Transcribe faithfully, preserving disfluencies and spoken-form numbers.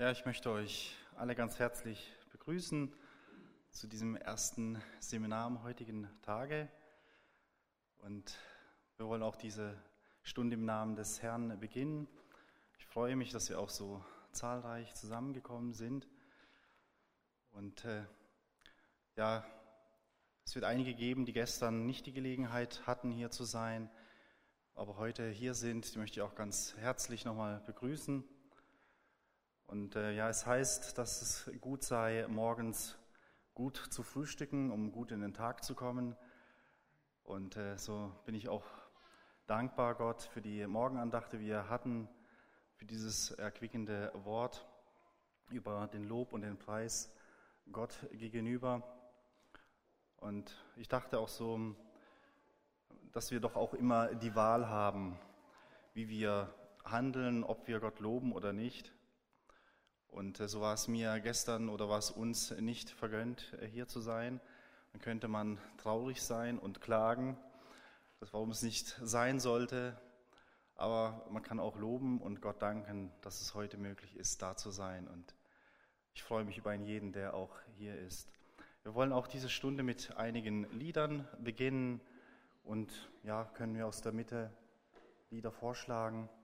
Ja, ich möchte euch alle ganz herzlich begrüßen zu diesem ersten Seminar am heutigen Tage. Und wir wollen auch diese Stunde im Namen des Herrn beginnen. Ich freue mich, dass wir auch so zahlreich zusammengekommen sind. Und äh, ja, es wird einige geben, die gestern nicht die Gelegenheit hatten, hier zu sein, aber heute hier sind. Die möchte ich auch ganz herzlich nochmal begrüßen. Und äh, ja, es heißt, dass es gut sei, morgens gut zu frühstücken, um gut in den Tag zu kommen. Und äh, so bin ich auch dankbar Gott für die Morgenandachte, die wir hatten, für dieses erquickende Wort über den Lob und den Preis Gott gegenüber. Und ich dachte auch so, dass wir doch auch immer die Wahl haben, wie wir handeln, ob wir Gott loben oder nicht. Und so war es mir gestern oder war es uns nicht vergönnt, hier zu sein. Dann könnte man traurig sein und klagen, dass warum es nicht sein sollte. Aber man kann auch loben und Gott danken, dass es heute möglich ist, da zu sein. Und ich freue mich über jeden, der auch hier ist. Wir wollen auch diese Stunde mit einigen Liedern beginnen. Und ja, können wir aus der Mitte Lieder vorschlagen.